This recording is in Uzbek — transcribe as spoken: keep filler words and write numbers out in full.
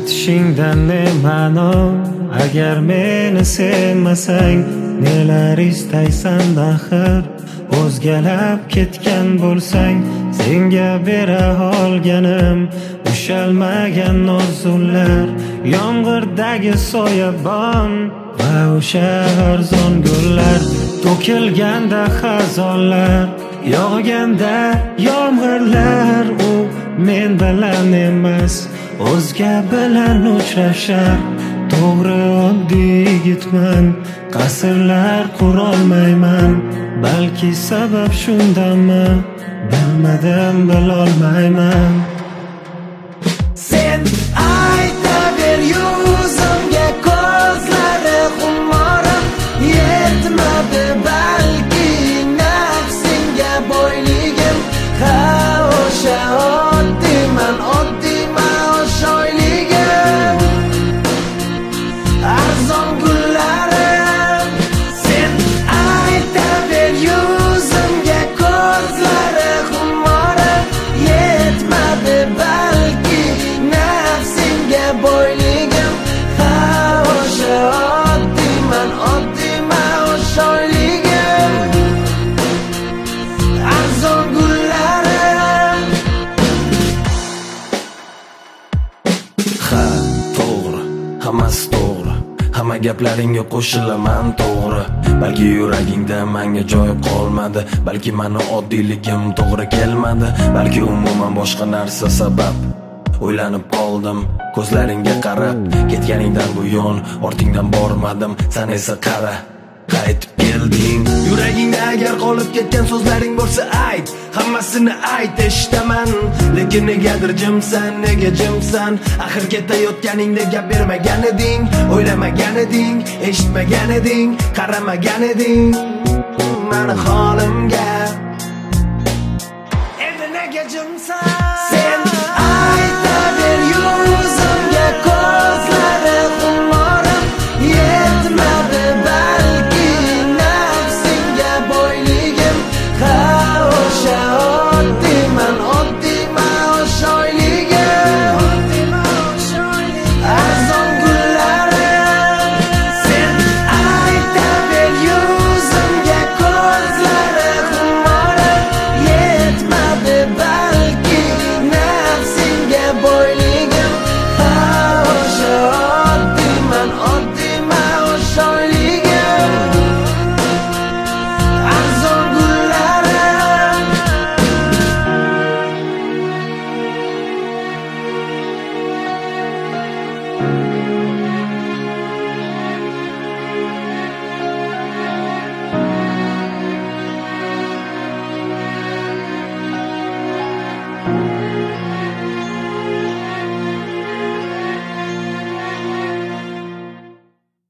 aytishingdan ne ma'no? Agar meni sevmasang nelar istaysan axir? O'zgalab ketgan bo'lsang senga bera olganim ushalmagan nozullar, yomg'irdagi soyabon va o'sha arzon gullar. To'kilganda xazonlar, yog'ganda yomg'irlar, u men bilan emas o'zga bilan uchrashar. To'g'ri oddiy yigitman, qasrlar qurolmayman, balki sabab shundami bilmadim, bilolmayman. Sen aytaver yuzimga, ko'zlari xumorim yetmadi balki nafsingga boyligim. Ha, o'sha oddiyman, oddiyman o'sha oyligim, arzon gullarim. Sen aytaver yuzimga, ko'zlari xumorim yetmadi balki nafsingga boyligim. Ha, o'sha oddiyman, oddiyman o'sha oyligim, arzon gullarim. Ha, to'g'ri, hammasi to'g'ri, hamma gaplaringga qo'shilaman to'g'ri. Balki yuragingda menga joy qolmadi, balki meni oddiyligim to'g'ri kelmadi, balki umuman boshqa narsa sabab. O'ylanib qoldim ko'zlaringga qarab, ketganingdan buyon ortingdan bormadim, sen esa qara, qaytib kelding. Yuragingda agar qolib ketgan so'zlaring bo'lsa ayt, hammasini ayt, eshitaman. Lekin negadir jimsan, nega jimsan? Axir ketayotganingda gap bermagan eding, o'ylamagan eding, eshitmagan eding, qaramagan eding meni holimga. Endi nega jimsan? Sen aytaver yuzimga, ko'zlari xumorim yetmadi balki nafsingga boyligim. Ha, o'sha oddiyman, oddiyman o'sha oyligim, arzon gullarim. Sen aytaver yuzimga, ko'zlari xumorim yetmadi balki nafsingga boyligim. Ha, o'sha oddiyman, oddiyman o'sha oyligim, arzon gullarim.